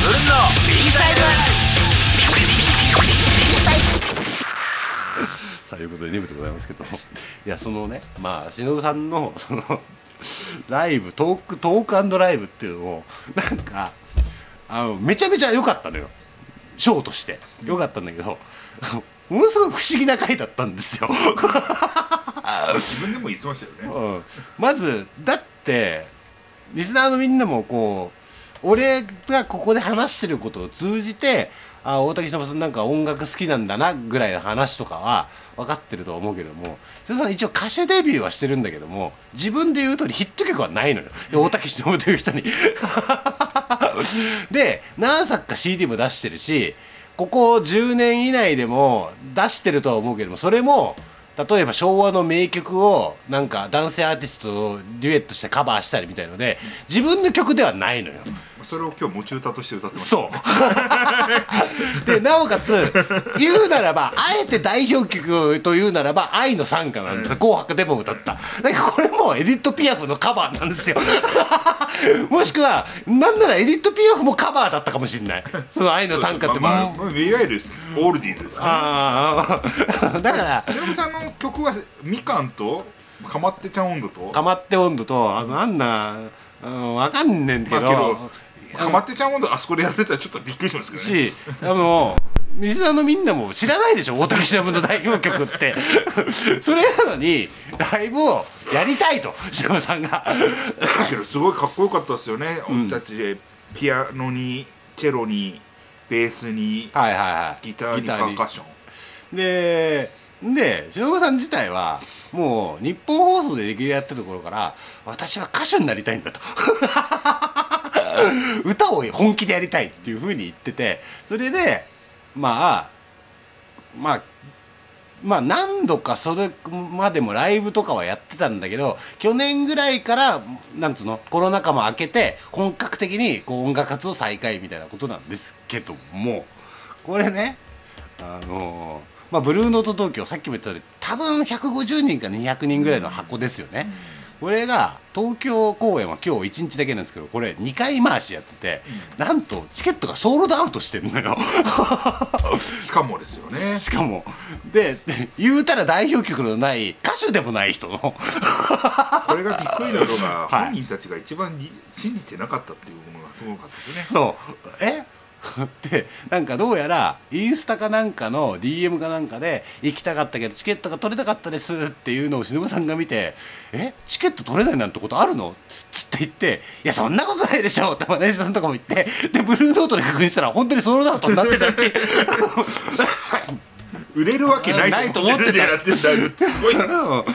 さあいうことで2部でございますけど、いやそのね、まあ忍さんのそのライブトーク&ライブっていうのをなんかめちゃめちゃ良かったのよ、ショーとして良かったんだけど、ものすごく不思議な回だったんですよ自分でも言ってましたよね、 まずだってリスナーのみんなもこう俺がここで話してることを通じて大竹しのぶさんなんか音楽好きなんだなぐらいの話とかは分かってると思うけども、しのぶさん一応歌手デビューはしてるんだけども、自分で言う通りヒット曲はないのよ、大竹しのぶという人にで何作か CD も出してるし、ここ10年以内でも出してるとは思うけども、それも例えば昭和の名曲をなんか男性アーティストとデュエットしてカバーしたりみたいので、自分の曲ではないのよ。 それを今日持ち歌として歌ってます。 そうでなおかつ言うならばあえて代表曲というならば愛の賛歌なんですよ、紅白でも歌った。だからこれもエディット・ピアフのカバーなんですよもしくはなんならエディット・ピアフもカバーだったかもしれない、その愛の賛歌って、 いわゆるオールディーズですね。 だからしのぶさんの曲はみかんとかまってちゃん温度とかまって温度となんだわかんねえんだけど、 かまってちゃん温度あそこでやられたらちょっとびっくりしますけどね。 しリスナーのみんなも知らないでしょ、大竹しのぶの代表曲ってそれなのにライブをやりたいとしのぶさんがけどすごいかっこよかったですよね、俺たちでピアノにチェロにベースに、ギターにパーカッションでしのぶさん自体はもう日本放送でレギュラーやってるところから、私は歌手になりたいんだと歌を本気でやりたいっていうふうに言ってて、それでまあ何度かそれまでもライブとかはやってたんだけど、去年ぐらいからなんつうのコロナ禍も明けて本格的にこう音楽活動再開みたいなことなんですけども、これねブルーノート東京さっきも言った通り多分150人か200人ぐらいの箱ですよね。これが東京公演は今日1日だけなんですけど、これ2回回しやってて、なんとチケットがソールドアウトしてるのよしかもですよね。 しかもで言うたら代表曲のない歌手でもない人のこれがびっくりなのが、本人たちが一番信じてなかったっていうものがすごかったですね。 そうでなんかどうやらインスタかなんかの DM かなんかで行きたかったけどチケットが取れなかったですっていうのをしのぶさんが見て、チケット取れないなんてことあるのつって言って、いやそんなことないでしょってマネージャーさんとかも言って、でブルーノートで確認したら本当にソールドアウトになってたって売れるわけないと思ってたらってすごい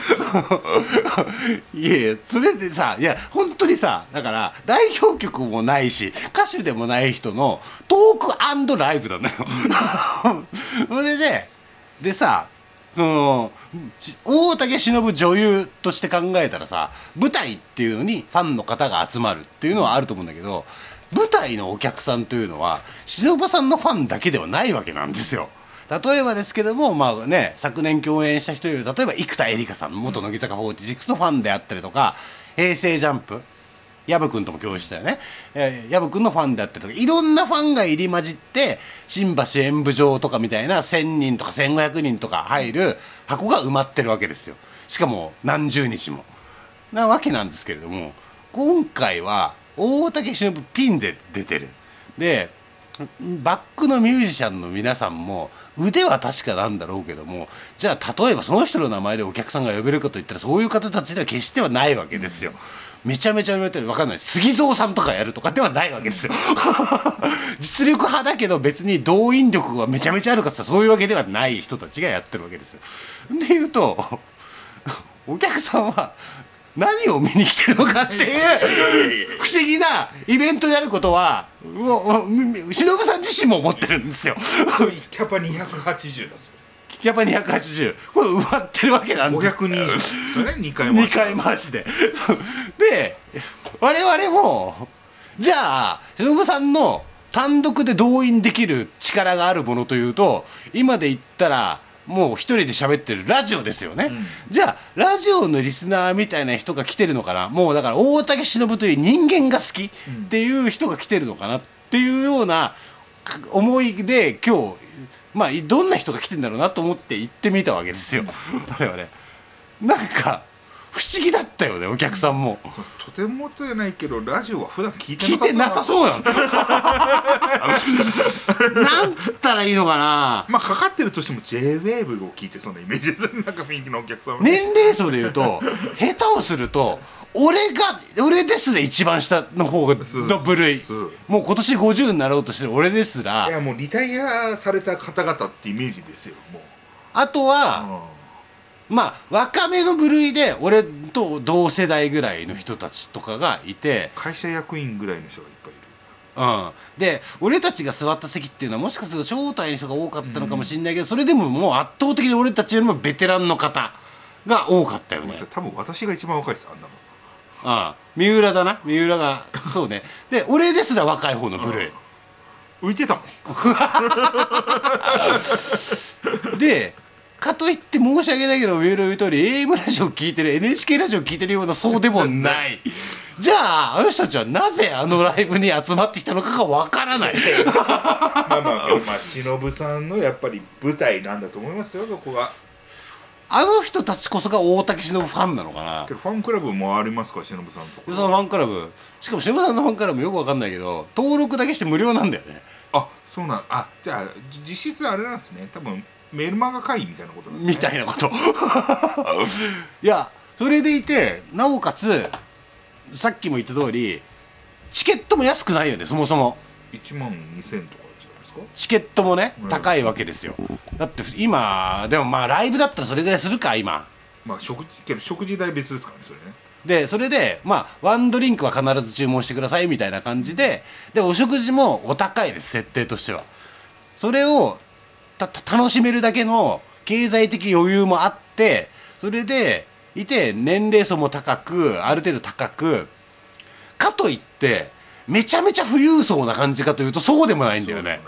いやそれでさ、いや本当にさ、だから代表曲もないし歌手でもない人のトーク&ライブなのよそれでさ、大竹しのぶ女優として考えたらさ、舞台っていうのにファンの方が集まるっていうのはあると思うんだけど、舞台のお客さんというのはしのぶさんのファンだけではないわけなんですよ。例えばですけども、昨年共演した人より、例えば生田絵梨花さん、元乃木坂46のファンであったりとか、平成ジャンプ薮君とも共演したよね、薮君のファンであったりとか、いろんなファンが入り混じって新橋演舞場とかみたいな1000人とか1500人とか入る箱が埋まってるわけですよ。しかも何十日もなわけなんですけれども、今回は大竹しのぶピンで出てる。でバックのミュージシャンの皆さんも腕は確かなんだろうけども、じゃあ例えばその人の名前でお客さんが呼べるかといったらそういう方たちでは決してはないわけですよ。めちゃめちゃ言われてる、分かんない、杉蔵さんとかやるとかではないわけですよ実力派だけど別に動員力がめちゃめちゃあるかってそういうわけではない人たちがやってるわけですよ。でいうとお客さんは何を見に来てるのかっていう不思議なイベントであることはしのぶさん自身も思ってるんですよキャパ280だそうです。 キャパ280、これ埋まってるわけなんです。 500人それ2 回回しでで我々もじゃあしのぶさんの単独で動員できる力があるものというと、今で言ったらもう一人で喋ってるラジオですよね、じゃあラジオのリスナーみたいな人が来てるのかな、もうだから大竹しのぶという人間が好きっていう人が来てるのかなっっていうような思いで今日まあどんな人が来てんだろうなと思って行ってみたわけですよ我々。なんか不思議だったよね、お客さんも。 とてもじゃないけどラジオは普段聞いてなさそうなんだなんつったらいいのかな。 まあかかってるとしても J-WAVE を聞いてそうなイメージです。なんか雰囲気のお客さんは、 年齢層でいうと下手をすると俺ですら一番下の方がの部類、もう今年50になろうとしてる俺ですら、 いやもうリタイアされた方々ってイメージですよ。もうあとは、まあ若めの部類で俺と同世代ぐらいの人たちとかがいて、 会社役員ぐらいの人がいっぱいいる。 で俺たちが座った席っていうのはもしかすると招待の人が多かったのかもしれないけど、それでももう圧倒的に俺たちよりもベテランの方が多かったよね。 多分私が一番若いです、あんなの。 三浦だな、三浦がそうね。で俺ですら若い方の部類浮いてたもんでかといって申し訳ないけど、三浦言う通り AM ラジオ聞いてる NHK ラジオ聞いてるようなそうでもないじゃああの人たちはなぜあのライブに集まってきたのかがわからないまあ忍さんのやっぱり舞台なんだと思いますよ、そこが。 あの人たちこそが大竹しのぶファンなのかな。 けどファンクラブもありますか、しのぶさんのところ。 そのファンクラブ、しかもしのぶさんのファンクラブよくわかんないけど登録だけして無料なんだよね。 そうなん。じゃあ実質あれなんですね、多分メルマガ会員みたいなことなんですね。 みたいなこといやそれでいて、なおかつさっきも言った通りチケットも安くないよね、そもそも。 1万2000とかじゃないですか。 チケットもね、高いわけですよ。だって今でもまあライブだったらそれぐらいするか今。 まあ食事代別ですからね、それね。 でそれでまあワンドリンクは必ず注文してくださいみたいな感じで、お食事もお高いです、設定としては。それを楽しめるだけの経済的余裕もあって、それでいて年齢層も高く、ある程度高く、かといってめちゃめちゃ富裕層な感じかというとそうでもないんだよね。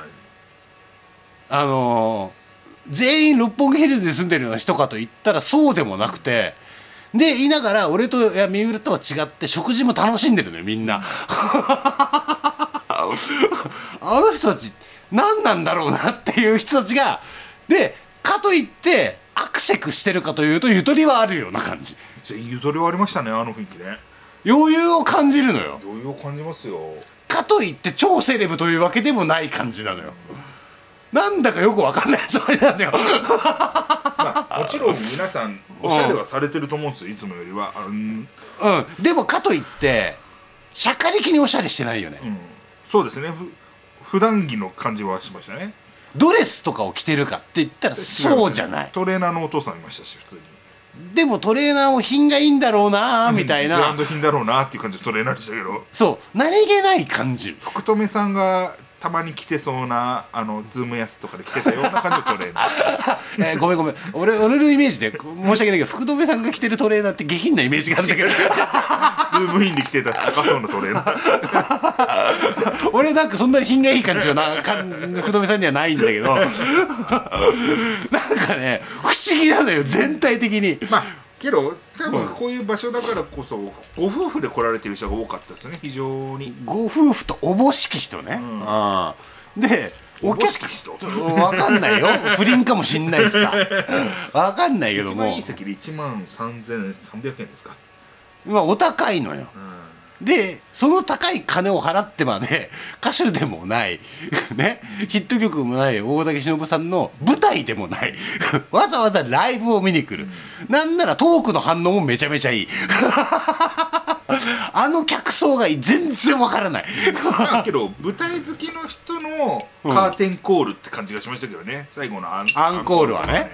全員六本木ヒルズに住んでるような人かといったらそうでもなくて、で言いながら俺と三浦とは違って食事も楽しんでるのよみんなあの人たち何なんだろうなっていう人たちが、でかといってアクセクしてるかというとゆとりはあるような感じ。 ゆとりはありましたね、あの雰囲気ね。 余裕を感じるのよ。 余裕を感じますよ。 かといって超セレブというわけでもない感じなのよ。なんだかよく分かんないつもりなんだよまあもちろん皆さんおしゃれはされてると思うんですよ、いつもよりは。 でもかといってしゃかりきにおしゃれしてないよね。 そうですね。普段着の感じはしましたね。 ドレスとかを着てるかって言ったらそうじゃない。 トレーナーのお父さんいましたし、普通に。 でもトレーナーも品がいいんだろうなみたいな、 ブランド品だろうなっていう感じのトレーナーでしたけど、 そう何気ない感じ。 福留さんがたまに着てそうなズームやつとかで着てたような感じのトレーナーごめん俺のイメージで申し訳ないけど、福留さんが着てるトレーナーって下品なイメージがあるんだけどズームインで着てた高そうなトレーナー俺なんかそんなに品がいい感じは福留さんにはないんだけどなんかね不思議なのよ全体的に。 まあけど多分こういう場所だからこそご夫婦で来られてる人が多かったですね、非常に。 ご夫婦とおぼしき人ね。でおぼしき人分かんないよ不倫かもしんないしさ分かんないけども、 一番いい席で1万3300円ですか。 まあお高いのよ。でその高い金を払ってまで歌手でもないね、ヒット曲もない大竹しのぶさんの舞台でもないわざわざライブを見に来る、なんならトークの反応もめちゃめちゃいいあの客層が全然わからないだけど舞台好きの人のカーテンコールって感じがしましたけどね、最後のアンコールはね。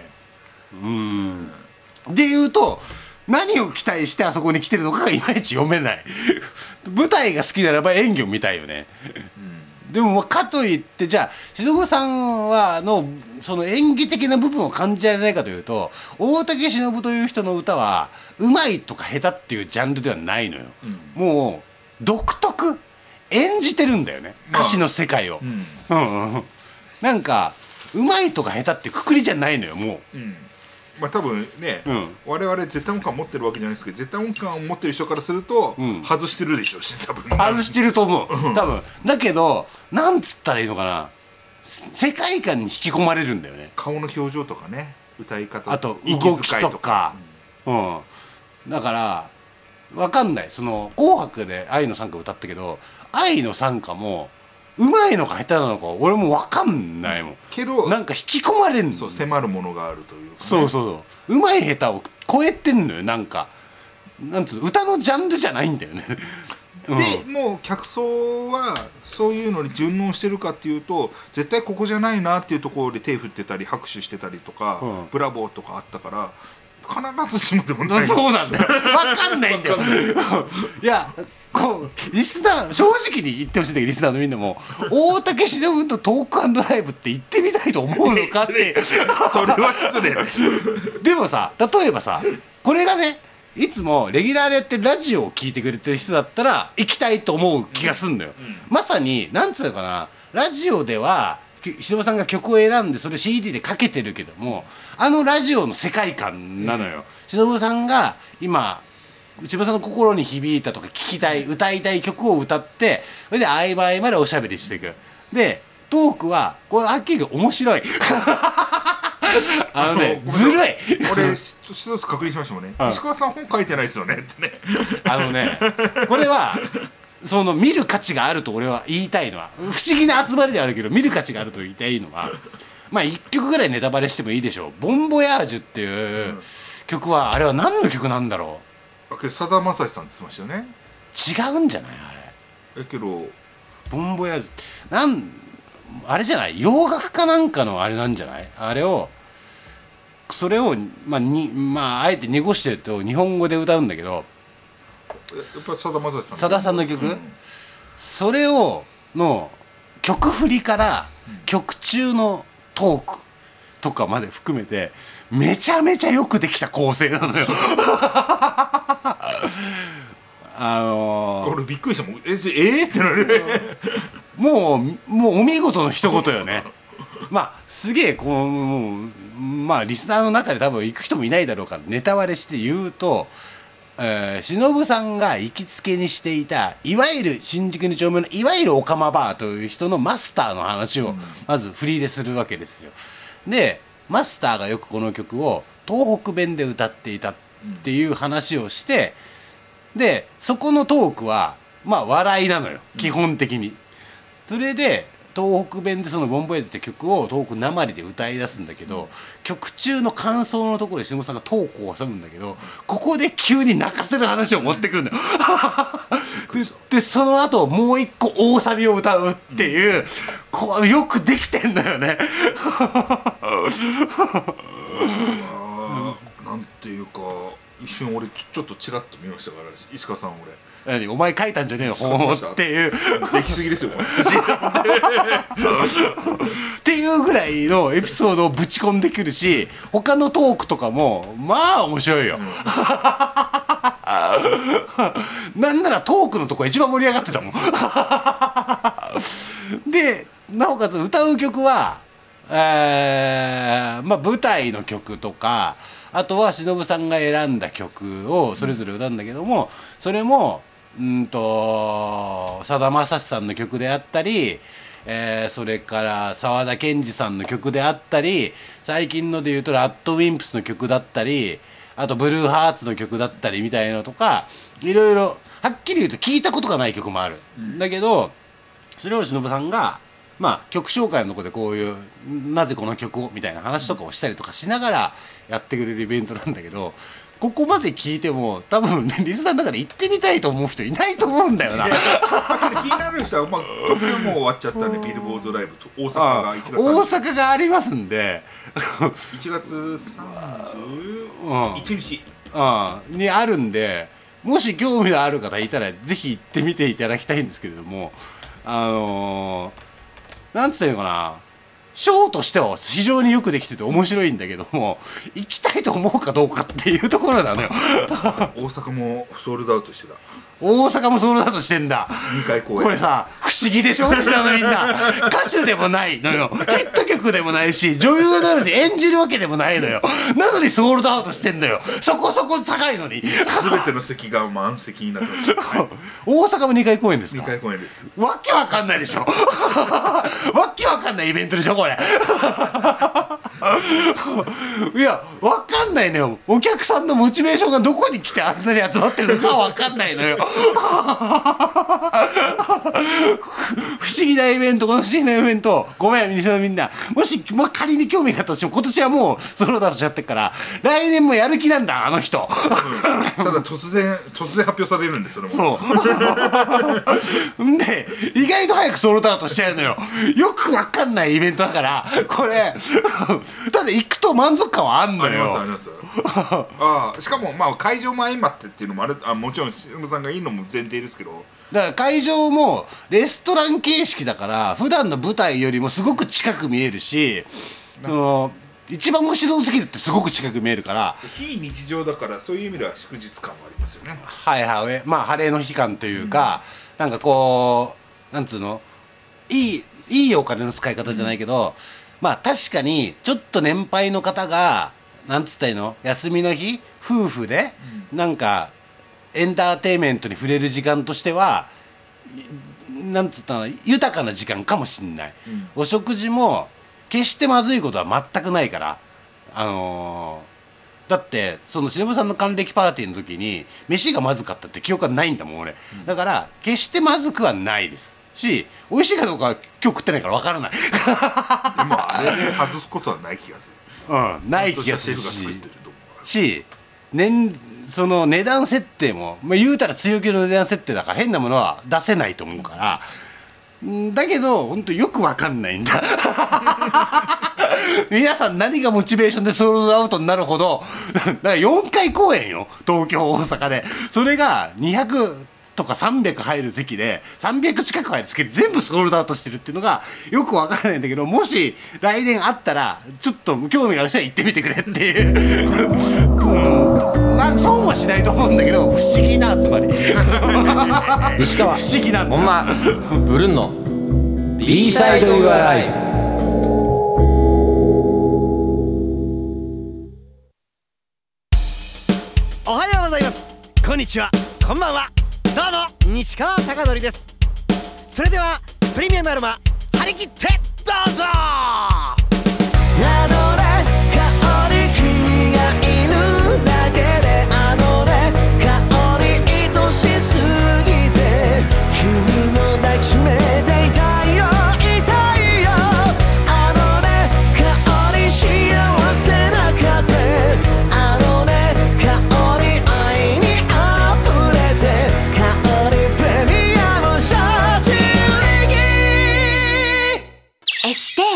で言うと何を期待してあそこに来てるのかがいまいち読めない舞台が好きならば演技を見たいよね。でもかといってじゃあしのぶさんはその演技的な部分を感じられないかというと、大竹しのぶという人の歌はうまいとか下手っていうジャンルではないのよ。もう独特演じてるんだよね、歌詞の世界を。なんかうまいとか下手ってくくりじゃないのよもう。 まあ多分ね、我々絶対音感持ってるわけじゃないですけど、絶対音感を持ってる人からすると、外してるでしょうし、多分外してると思う多分。だけどなんつったらいいのかな、世界観に引き込まれるんだよね。 顔の表情とかね、歌い方、 あと動きとか、だから分かんない。その紅白で愛の賛歌歌ったけど、愛の賛歌もうまいのか下手なのか俺も分かんないもん、 けどなんか引き込まれんの。 そう、迫るものがあるというか、ね、 そううまい下手を超えてんのよ。なんかなんつうの、歌のジャンルじゃないんだよねで、もう客層はそういうのに順応してるかっていうと、絶対ここじゃないなっていうところで手振ってたり拍手してたりとか、ブラボーとかあったから、必ずしもでもない。 そうなんだよ分かんないんだよいや、こうリスナー正直に言ってほしいんだけど、リスナーのみんなも大竹しのぶのトーク&ライブって行ってみたいと思うのかってそれは失礼でもさ、例えばさ、これがね、いつもレギュラーでやってるラジオを聞いてくれてる人だったら行きたいと思う気がすんだよ、まさになんつうのかな、ラジオでは忍さんが曲を選んでそれ CD でかけてるけども、あのラジオの世界観なのよ、忍さんが今忍さんの心に響いたとか聞きたい歌いたい曲を歌って、それで合間合間でおしゃべりしていく。でトークはこれはっきり言って面白いずるい俺一つ確認しましたもんね、石川さん本書いてないですよねってねこれはその見る価値があると俺は言いたいのは、不思議な集まりではあるけど見る価値があると言いたいのは、まあ1曲ぐらいネタバレしてもいいでしょう。ボンボヤージュっていう曲は、あれは何の曲なんだろう。さだまさしさんって言ってましたよね。 違うんじゃないあれ。けどボンボヤージュあれじゃない、洋楽かなんかのあれなんじゃない。あれをそれをあえて濁してると日本語で歌うんだけど、 やっぱりさだまさしさん、 さださんの曲、それをの曲振りから曲中のトークとかまで含めてめちゃめちゃよくできた構成なのよ俺びっくりしたもん。ってなるもうお見事の一言よねまあすげえこう、もうまあリスナーの中で多分行く人もいないだろうからネタ割れして言うと、忍さんが行きつけにしていたいわゆる新宿2丁目のいわゆるオカマバーという人のマスターの話をまずフリーでするわけですよ。でマスターがよくこの曲を東北弁で歌っていたっていう話をして、でそこのトークはまあ笑いなのよ基本的に。それで東北弁でそのボンボヤージュって曲を東北なまりで歌い出すんだけど、曲中の感想のところで忍さんがトークを挟むんだけど、ここで急に泣かせる話を持ってくるんだよでその後もう一個大サビを歌うっていう、こうよくできてんだよねなんていうか一瞬俺ちょっとチラッと見ましたから、石川さん俺何お前書いたんじゃねえの本っていうできすぎですよっていうぐらいのエピソードをぶち込んでくるし、他のトークとかもまあ面白いよなんならトークのとこ一番盛り上がってたもんでなおかつ歌う曲はまあ舞台の曲とか、あとは忍さんが選んだ曲をそれぞれ歌うんだけども、それもさだまさしさんの曲であったり、それから沢田研二さんの曲であったり、最近ので言うとラッドウィンプスの曲だったり、あとブルーハーツの曲だったりみたいなのとか、いろいろはっきり言うと聞いたことがない曲もある、だけどそれを忍さんがまあ曲紹介のとこでこういうなぜこの曲をみたいな話とかをしたりとかしながらやってくれるイベントなんだけど、ここまで聞いても多分リスナーの中で行ってみたいと思う人いないと思うんだよな。 気になる人はまあ東京もう終わっちゃったんでビルボードライブと大阪が1月大阪がありますんで 1月31日にあるんで、もし興味のある方いたらぜひ行ってみていただきたいんですけれども、なんつったらいいのかな、ショーとしては非常によくできてて面白いんだけども、行きたいと思うかどうかっていうところなのよ大阪もソールドアウトしてた。 大阪もソールドアウトしてんだ。 2回公演。 これさ不思議でしょリスナーのみんな。歌手でもないのよ、ヒット曲でもないし、女優なのに演じるわけでもないのよ。なのにソールドアウトしてんのよ。そこそこ高いのに。 全ての席が満席になってます、はい、 大阪も2回公演ですか。 2回公演です。 わけわかんないでしょわけわかんないイベントでしょこれいやわかんないのよ。お客さんのモチベーションがどこに来てあんなに集まってるのかわかんないのよ不思議なイベント、この不思議なイベント、ごめん西のみんな、もし仮に興味があったとしても今年はもうソロダウトしちゃってるから来年もやる気なんだあの人ただ突然発表されるんですよ。 そうで意外と早くソロダウトしちゃうのよ。よくわかんないイベントだからこれただ行くと満足感はあんのよ。 ありますああ、しかもまあ会場も相まってっていうのもある。もちろんしのぶさんがいいのも前提ですけど、 だから会場もレストラン形式だから普段の舞台よりもすごく近く見えるし、その一番後ろの席だってすごく近く見えるから非日常だから、そういう意味では祝日感はありますよね。 はいはい、まあ晴れの日感というか、なんかこうなんつうの、いいお金の使い方じゃないけど、まあ確かにちょっと年配の方がなんつったらいいの、休みの日夫婦でなんかエンターテインメントに触れる時間としてはなんつったの、豊かな時間かもしんない、お食事も決してまずいことは全くないから、だってその忍さんの還暦パーティーの時に飯がまずかったって記憶はないんだもん俺、だから決してまずくはないですし、美味しいかどうかは今日食ってないから分からないでもあれで外すことはない気がするない気がするし、その値段設定も、言うたら強気の値段設定だから変なものは出せないと思うから、だけど本当よく分かんないんだ皆さん何がモチベーションでソールドアウトになるほどだから4回公演よ東京大阪で、それが200とか300入る席で300近く入る席で全部ソールドアウトしてるっていうのがよくわからないんだけど、もし来年あったらちょっと興味がある人は行ってみてくれっていう損はしないと思うんだけど、不思議な集まり西川不思議なんだほんまブルーの B サイド Your Life。 おはようございます、こんにちは、こんばんは、どうも西川貴教です。それではプレミアムアロマ張り切ってどうぞ。あのね香り君がいるだけで、あのね香り愛しすぎて君も抱きしめていたいよいたいよ。あのね香り幸せな風、あのね香り愛にあふれて、香りプレミアム写真力エステ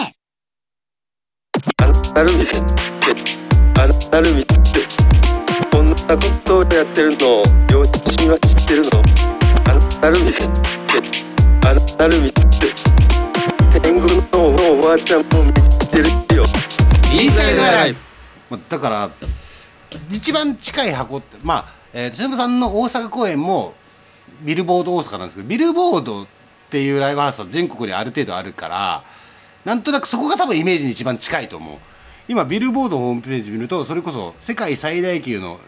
なるみせなるみせこんなことをやってるのを両親は知ってるの。なるみせなるみせ天狗のおばあちゃんも見てるよ。 いいサイドライフ。 だから一番近い箱って忍さんの大阪公演もビルボード大阪なんですけど、ビルボードっていうライブハウスは全国にある程度あるから、なんとなくそこが多分イメージに一番近いと思う。今ビルボードのホームページ見ると、それこそ世界最大級の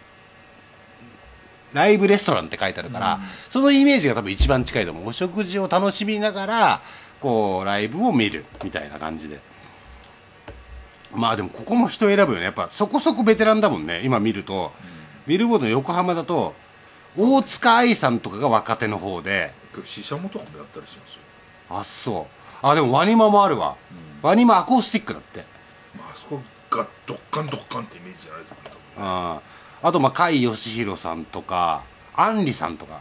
ライブレストランって書いてあるから、そのイメージが多分一番近いと思う。お食事を楽しみながらこうライブを見るみたいな感じで。まあでもここも人選ぶよね。やっぱそこそこベテランだもんね。今見ると、ビルボードの横浜だと大塚愛さんとかが若手の方で、 シシャモとかもやったりしますよ。 あ、そう。あ、でもワニマもあるわ、ワニマアコースティックだって。 まあそこがドッカンドッカンってイメージじゃないですかね。 あと甲斐義弘さんとか杏里さんとか。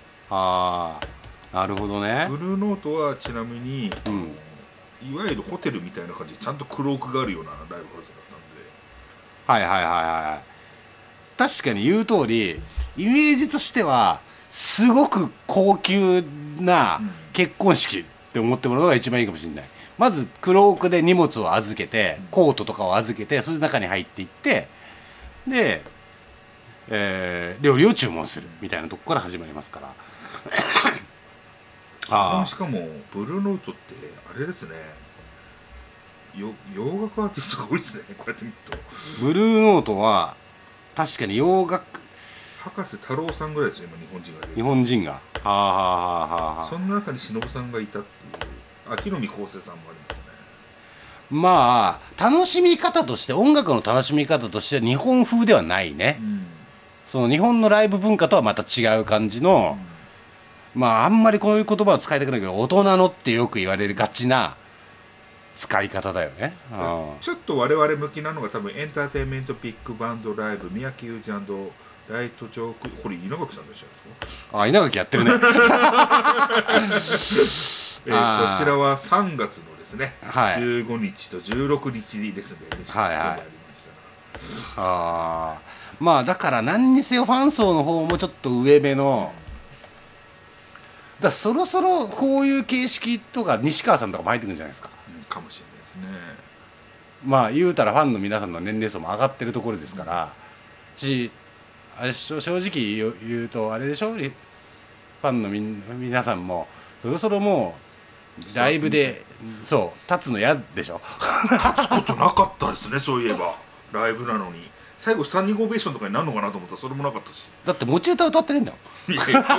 なるほどね。 ブルーノートはちなみに、いわゆるホテルみたいな感じでちゃんとクロークがあるようなライブハウスだったんで、 はい確かに言う通りイメージとしてはすごく高級な結婚式って思ってもらうのが一番いいかもしれない。まずクロークで荷物を預けて、コートとかを預けて、それで中に入っていって、で料理を注文するみたいなとこから始まりますからしかもブルーノートってあれですね、洋楽アーティストが多いですね、こうやって見ると。 ブルーノートは確かに洋楽博士太郎さんぐらいですよ今、 日本人がその中に忍さんがいたっていう、秋海昴生さんもありますね。 まあ楽しみ方として、音楽の楽しみ方としては日本風ではないね、その日本のライブ文化とはまた違う感じの、まああんまりこういう言葉を使いたくないけど、大人のってよく言われるがちな使い方だよね。 ちょっと我々向きなのが多分エンターテインメントビッグバンドライブ三宅裕二&ライトジョーク、これ稲垣さんでしょですか。 稲垣やってるねこちらは3月のですね、 はい、 15日と16日ですね、 はいはい、まあだから何にせよファン層の方もちょっと上目の、だそろそろこういう形式とか西川さんとかも入ってくるんじゃないですか、 かもしれないですね。 まあ言うたらファンの皆さんの年齢層も上がってるところですから、正直言うとあれでしょ、ファンの皆さんもそろそろもうライブで立つの嫌でしょ。 立つことなかったですね、そういえばライブなのに最後スタンディングオベーションとかになるのかなと思ったらそれもなかったし、 だって持ち歌歌ってねえんだよ。 いやそういうこと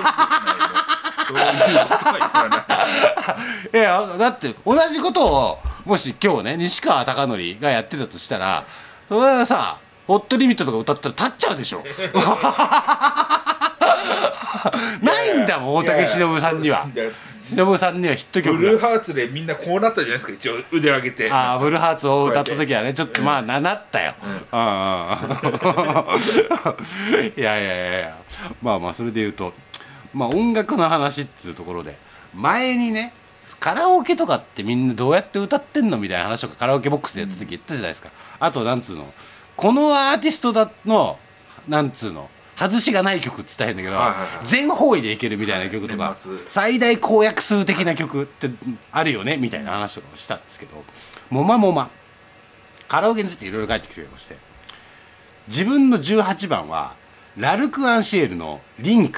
は言わないいやだって同じことをもし今日ね西川貴教がやってたとしたら、それはさホットリミットとか歌ったら立っちゃうでしょないんだもん、大竹しのぶさんには。しのぶさんにはヒット曲がブルーハーツでみんなこうなったじゃないですか、一応腕上げて。 ブルーハーツを歌った時はねちょっとまあなったよ、いやまあそれで言うと、まあ音楽の話っつうところで、前にねカラオケとかってみんなどうやって歌ってんのみたいな話とかカラオケボックスでやった時言ったじゃないですか。あとなんつうの、このアーティストのなんつうの外しがない曲っつったら変だけど、全方位でいけるみたいな曲とか最大公約数的な曲ってあるよねみたいな話とかをしたんですけど、もまカラオケについていろいろ書いてきてくれまして、自分の18番はラルク・アンシエルのリンク。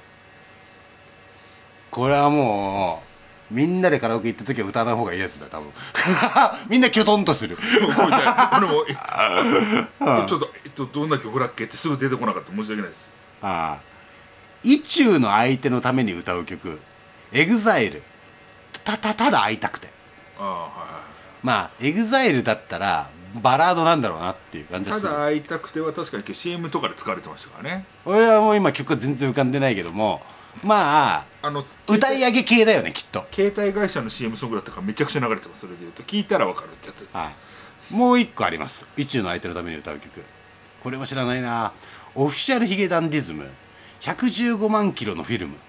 これはもうみんなでカラオケ行った時は歌わない方がいいやつだ多分みんなキョトンとする俺もちょっとどんな曲だっけってすぐ出てこなかった、申し訳ないです。 意中の相手のために歌う曲、エグザイル、ただ会いたくて。まあエグザイルだったらバラードなんだろうなっていう感じです。 ただ会いたくては確かに CM とかで使われてましたからね。 俺はもう今曲は全然浮かんでないけども、まあ歌い上げ系だよねきっと。 携帯会社の CM ソングだったからめちゃくちゃ流れてます。それでいうと聞いたら分かるってやつです。 もう一個あります。意中の相手のために歌う曲、これも知らないな。オフィシャルヒゲダンディズム115万キロのフィルム。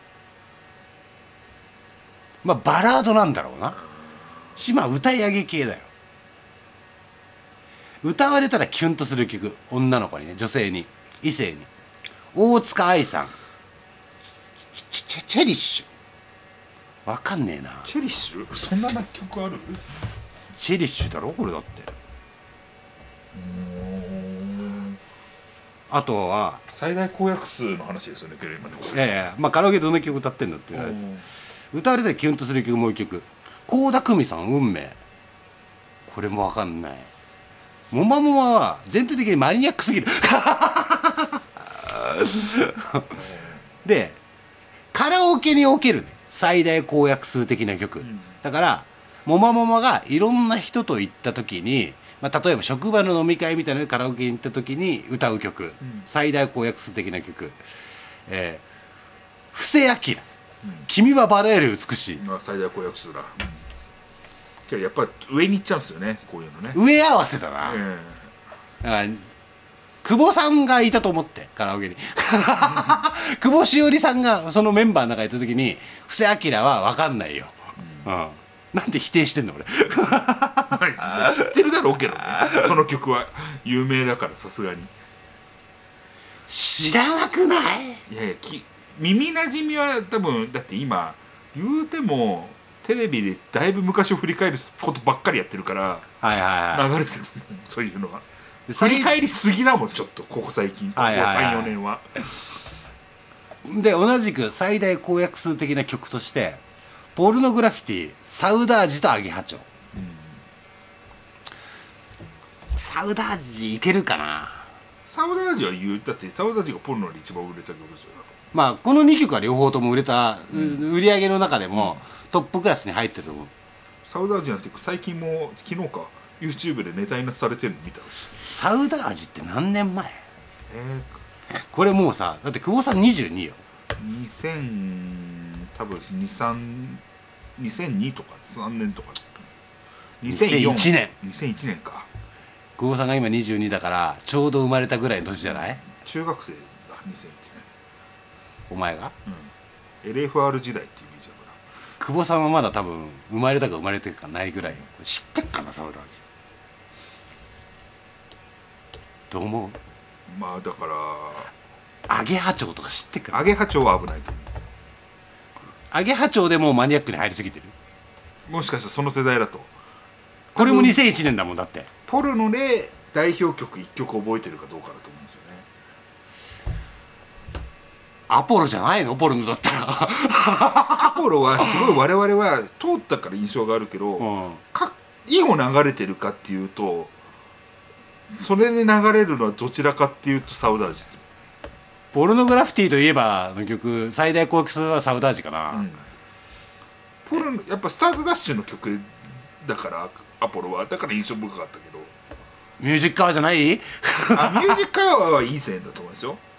まあバラードなんだろうな。歌い上げ系だよ。歌われたらキュンとする曲、女の子にね、女性に、異性に。大塚愛さん、チェリッシュ。わかんねえな。 チェリッシュ、そんな曲ある？ チェリッシュだろこれだって。あとは最大公約数の話ですよね、今ね。 いやまあカラオケどんな曲歌ってんのっていうやつ。歌われたらキュンとする曲、もう一曲、倖田來未さん、運命。これもわかんない。もまは全体的にマニアックすぎるでカラオケにおけるね最大公約数的な曲、だからもまがいろんな人と行った時に、まあ、例えば職場の飲み会みたいなカラオケに行った時に歌う曲、最大公約数的な曲、布施明、君はバラより美しい。 最大公約数だ。やっぱり上に行っちゃうんですよね、こういうのね。 上合わせだな。だから久保さんがいたと思ってカラオケに久保しおりさんがそのメンバーの中にいた時に布施明は分かんないよ、なんで否定してんの俺知ってるだろうけどね、その曲は有名だから。さすがに知らなくない？ いや耳なじみは多分、だって今言うてもテレビでだいぶ昔を振り返ることばっかりやってるから、流れてるそういうのは。 振り返りすぎだもんちょっとここ最近、ここ3、4年は。 で同じく最大公約数的な曲としてポルノグラフィティ、サウダージとアゲハチョウ、サウダージいけるかな。 サウダージはだってサウダージがポルノで一番売れた曲ですよ。 まあこの2曲は両方とも売れた、売り上げの中でもトップクラスに入ってると思う。 サウダージなんて最近も昨日か YouTube でネタにされてるの見たし。 サウダージって何年前？これもうさ、だって久保さん22よ。 多分2002とか3年とか 2001年 2001年か。 久保さんが今22だからちょうど生まれたぐらいの年じゃない？ 中学生だ2001年。 お前が、 LFR 時代っていうイメージだから。 久保さんはまだ多分生まれたか生まれてかないぐらいよ。知ってっかなサウダージ。どう思う？ まあだからアゲハチョウとか知ってっかな。 アゲハチョウは危ないと思アゲハチョウでもうマニアックに入りすぎてる。 う。もしかしたらその世代だとこれも2001年だもん。だってポルノで代表曲1曲覚えてるかどうかだと思うんですよね。 アポロじゃないの？ポルノだったらアポロはすごい我々は通ったから印象があるけど、いい方流れてるかっていうとそれで流れるのはどちらかっていうとサウダージです。 ポルノグラフィティといえばの曲最大公約数はサウダージかな、 ポルノやっぱスタートダッシュの曲だからアポロはだから印象深かったけど。 ミュージックアワーじゃない？ ミュージックアワーはいい線だと思うんですよ。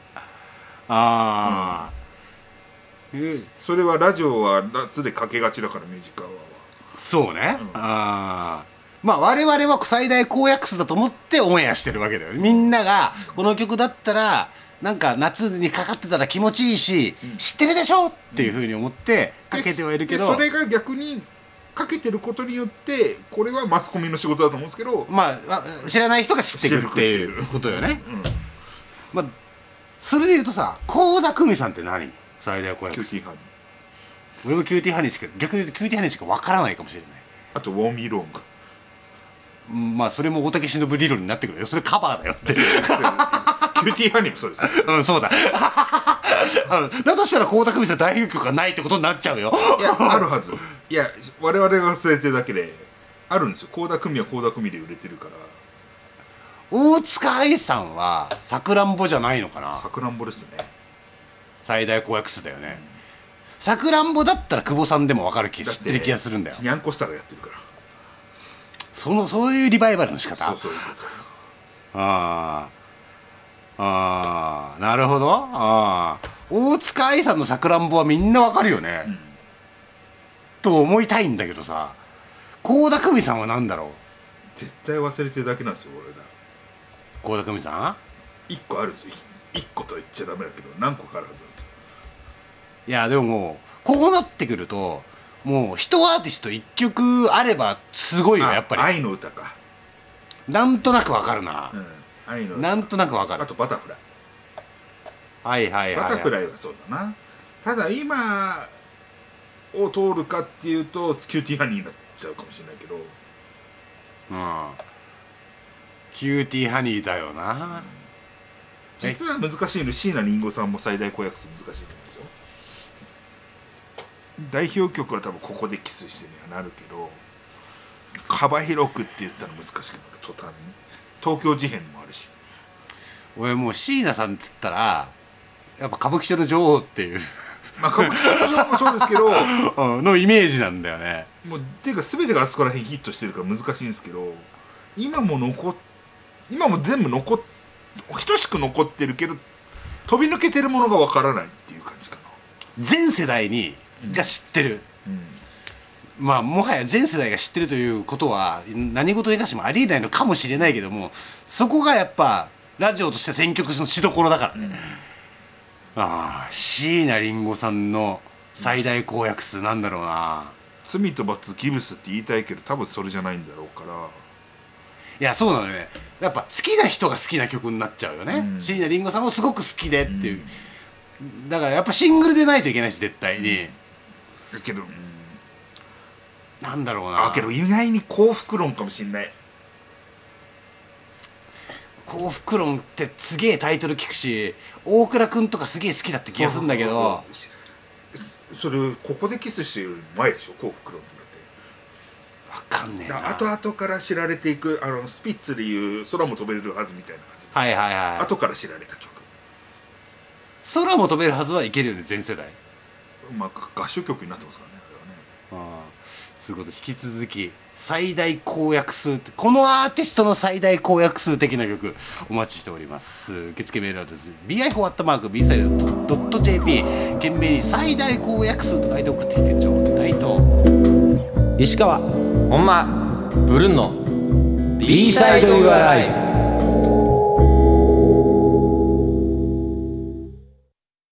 それはラジオは夏でかけがちだからミュージックアワーは。 そうね、まあ我々は最大公約数だと思ってオンエアしてるわけだよ。みんながこの曲だったらなんか夏にかかってたら気持ちいいし、知ってるでしょっていうふうに思ってかけてはいるけど、 それが逆にかけてることによってこれはマスコミの仕事だと思うんですけど、 まあ知らない人が知ってくるっていうことよね。まあそれで言うとさ、倖田來未さんって何？最大公約数。 キューティーハニー。 俺もキューティーハニーしか、逆に言うとキューティーハニーしかわからないかもしれない。 あとウォーミーロング。 まあそれも大竹しのぶ理論になってくるよ。それカバーだよってキューティーハニーもそうですね。 そうだだとしたら倖田來未さん代表曲がないってことになっちゃうよ。 いやあるはず。いや我々が忘れてるだけであるんですよ。倖田來未は倖田來未で売れてるから。 大塚愛さんはさくらんぼじゃないのかな。 さくらんぼですね。 最大公約数だよね。さくらんぼだったら久保さんでも分かる気知ってる気がするんだよ。 にゃんこスターがやってるから。 そういうリバイバルの仕方。 そうなるほど。大塚愛さんのさくらんぼはみんな分かるよね、と思いたいんだけどさ、倖田來未さんは何だろう。 絶対忘れてるだけなんですよ俺ら。 倖田來未さん 1個あるんですよ。1個とは言っちゃダメだけど何個かあるはずなんですよ。 いやでももうこうなってくるともう一アーティスト1曲あればすごいよやっぱり。 愛の歌か。 なんとなくわかるな、 愛の歌なんとなくわかる。 あとバタフライ。 バタフライはそうだな。ただ今を通るかっていうとキューティーハニーになっちゃうかもしれないけど、 キューティーハニーだよな、 実は難しいの。椎名林檎さんも最大公約数難しいと思うんですよ。代表曲は多分ここでキスしてにはなるけど、幅広くって言ったら難しくなる。途端に東京事変もあるし。 俺もう椎名さんっつったらやっぱ歌舞伎町の女王っていうまあ歌舞伎町の女王もそうですけどのイメージなんだよね。 もうっていうか全てがあそこら辺ヒットしてるから難しいんですけど、今も全部等しく残ってるけど飛び抜けてるものがわからないっていう感じかな。 全世代が知ってる、まあもはや全世代が知ってるということは何事に関してもありえないのかもしれないけども、そこがやっぱラジオとして選曲のしどころだからね、椎名林檎さんの最大公約数なんだろうな。 罪と罰ギブスって言いたいけど多分それじゃないんだろうから。 いやそうなのよね。やっぱ好きな人が好きな曲になっちゃうよね、椎名林檎さんもすごく好きでっていう、だからやっぱシングルでないといけないし絶対に、 だけど、 なんだろうな。 けど意外に幸福論かもしんない。 幸福論ってすげえタイトル聞くし、大倉くんとかすげえ好きだって気がするんだけど、 それここでキスしてる前でしょ幸福論って。 わかんねえな。 後々から知られていくスピッツでいう空も飛べるはずみたいな感じ。 はいはいはい。 後から知られた曲。 空も飛べるはずはいけるよね、全世代。 まあ合唱曲になってますからね、あれはね。 そういうこと引き続き最大公約数って、このアーティストの最大公約数的な曲お待ちしております。受付メールはですね bi4@bside.jp 懸命に最大公約数と書いて送ってきてちょうだいと。 石川ほんまブルンの B サイドユアライフ。